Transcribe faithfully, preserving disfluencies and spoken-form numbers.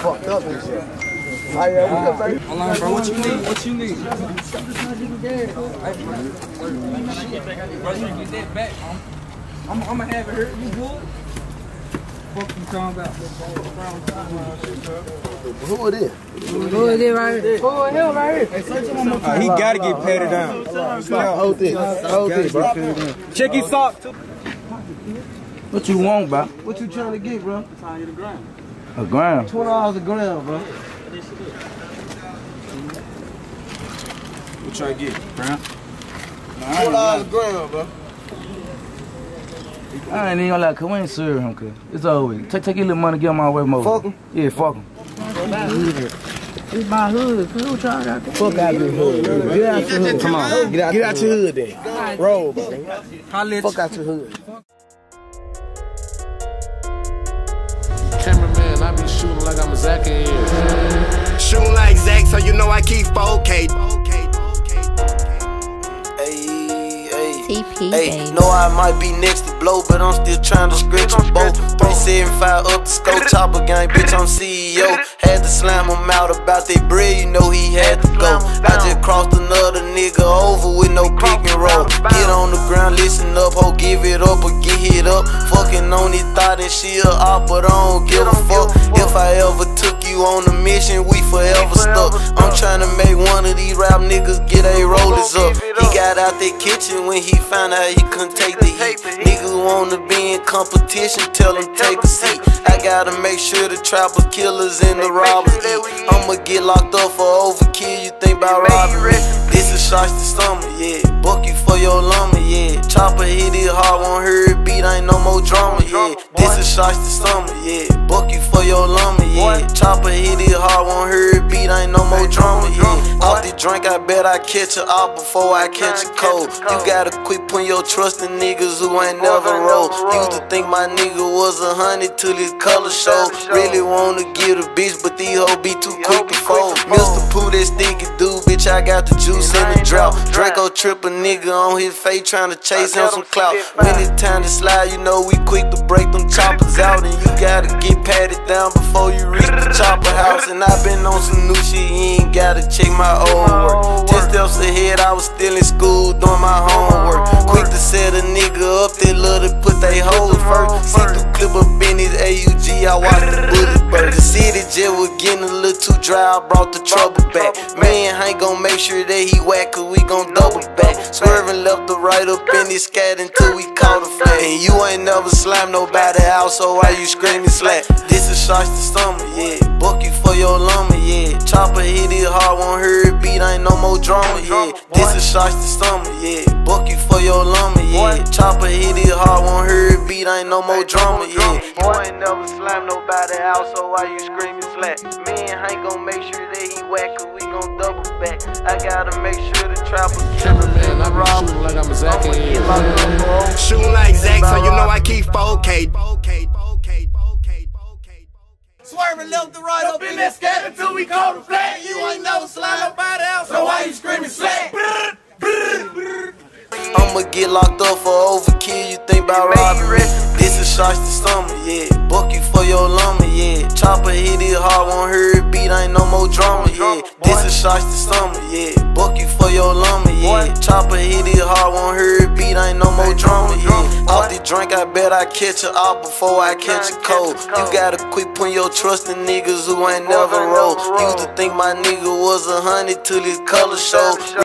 fucked up this shit. I am. Hold on, bro. What you need? What you need? Bro, you get that back, huh? I'm, I'm gonna have it hurt. You good? Fuck you talking about? Who it is? Who is it right here? Who is him right here? Uh, he gotta get patted down. Hold this. Hold this, bro. Check his sock too. What you want, bro? What you trying to get, bro? I'm trying to get a gram. A gram? twenty dollars a gram, bro. What you trying to get, gram? twenty dollars a gram, bro. I ain't even gonna lie, cause we ain't serve him, cuz. It's over with. Take, take your little money, get him out of the way more. Fuck him? Yeah, fuck him. It's my hood. Who trying to Fuck out your hood. Get out your hood. Come on. Get out, get out your hood then. Roll, bro. Fuck out your hood. Cameraman, I be shooting like I'm a Zach in here. Shooting like Zach, so you know I keep four K. T P, Hey, know I might be next to blow, but I'm still trying to scratch a boat. three seventy-five up the scope, chopper gang, bitch, I'm C E O. Had to slam him out about that bread, you know he had to go. I just crossed another nigga over with no pick and roll. Get on the ground, listen up, ho, give it up or get hit up. Fucking on his thought and she a op, but I don't give a fuck. If I ever took you on a mission, we forever stuck. I'm trying to make one of these rap niggas get a rollers up. He got out that kitchen when he found out he couldn't take the heat. Niggas wanna be in competition, tell him take a seat. I gotta make sure the trapper killers and the robbers eat. I'ma get locked up for overkill, you think about robbery. This is shots to stomach, yeah. Buck you for your lumber, yeah. Chopper hit it hard, won't hear it beat, ain't no more drama, yeah. This is shots to stomach, yeah. Buck you for your lumber, yeah. Chopper hit it hard, won't hear it beat, ain't no more drama, yeah. Off the drink, I bet I catch a op before I catch a cold. You gotta quit putting your trust in niggas who ain't never roll. Used to think my nigga was a hundred till his color show. Really wanna get a bitch, but these hoes be too quick to fold. Mister Pooh, that stinky dude, bitch, I got the juice in the drought. Draco trip a nigga on his face tryna chase him some clout. When it's time to slide, you know we quick to break them choppers out. And you gotta get patted down before you reach the chopper house. And I been on some new shit, you ain't gotta check my old work. Ten steps ahead, I was still in school doing my homework. Quick to set a nigga up, they love to put they hoes first. See through clip up in his A U G, I watched the bullet burst. The city jail was getting a little too dry, I brought the trouble back. Man, I ain't gon' make sure that he whack, cause we gon' double back. Swerving left to right up in his scat until we caught a flat. And you ain't never slammed nobody out, so why you screaming slack? This is shots to stomach, yeah. Buck you for your lumber, yeah. Chopper hit it hard, won't hear it beat, ain't no more drama, yeah. This is shots to stomach, yeah. Buck you for your lumber, yeah. Chopper hit it hard, won't hear it beat, ain't no more drama, yeah. You ain't never slammed nobody out, so why you screaming slack? Man, I ain't gon' make sure that he whack, cause we gon' double back. I gotta make sure the trapper Cameraman, I be shooting like I'm a Zach in here. Shooting like Zach, so you know I keep four K. Swerving left to right up in that scat until we call the flag. You ain't never slide nobody else, so why you screaming slack? I'ma get locked up for overkill, you think about robbery. This is shots to stomach, yeah. Buck you for your lumber, yeah. Chopper hit it hard, won't hear it beat, ain't no more drama, yeah. This is shots to stomach, yeah. Buck you for your lumber, yeah. Chopper hit it hard, won't hear it beat, ain't no more drama, yeah. Off the drink, I bet I catch a op before I catch a cold. You gotta quit putting your trust in niggas who ain't never roll. Used to think my nigga was a hundred till his color showed.